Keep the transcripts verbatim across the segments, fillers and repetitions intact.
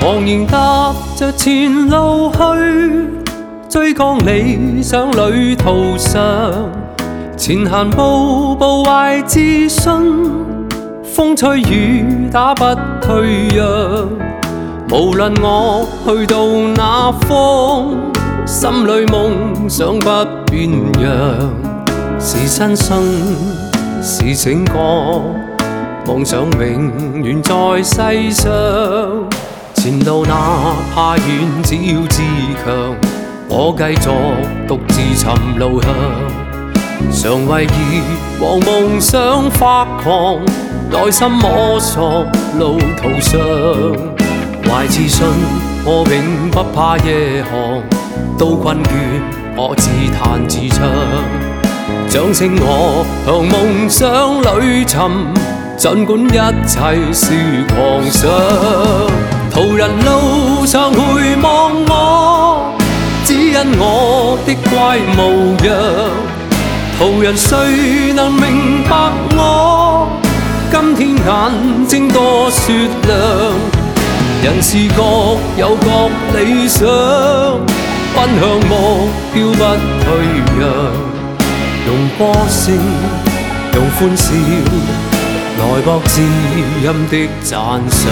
茫然踏着前路去，追趕理想旅途上，前行步步懷自信，風吹雨打不退讓。無論我去到哪方，心裏夢想不變樣。是新生，是醒覺，夢想永遠在世上。前路哪怕遠，只要自強，我繼續獨自尋路向。常為熱望夢想發狂，內心摸索路途上。懷自信，我永不怕夜航，都困倦，我自彈自唱。掌聲我向夢想裏尋，儘管一切是狂想。途人路上回望我，只因我的怪模樣。途人誰能明白我？今天眼睛多雪亮。人是各有各理想，奔向目標不退讓。用歌聲，用歡笑，來博知音的讚賞。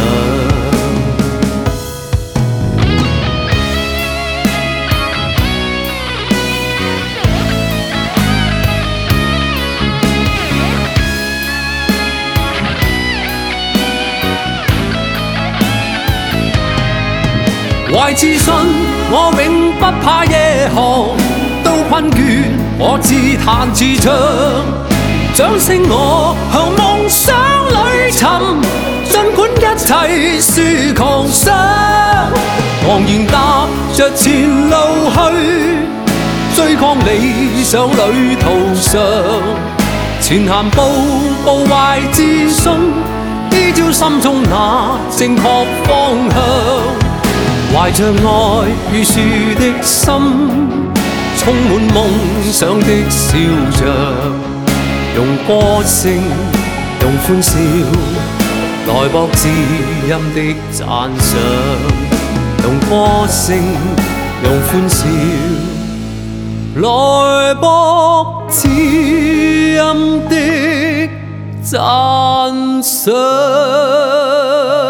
懷自信，我永不怕夜航，都困倦，我自彈自唱。掌聲我向夢想裏尋，儘管一切是狂想。茫然踏着前路去，追趕理想旅途上。前行步步懷自信，依照心中那正確方向。懷着愛與樹的心，充滿夢想的笑着。用歌聲，用歡笑，來博知音的讚賞。用歌聲，用歡笑，來博知音的讚賞。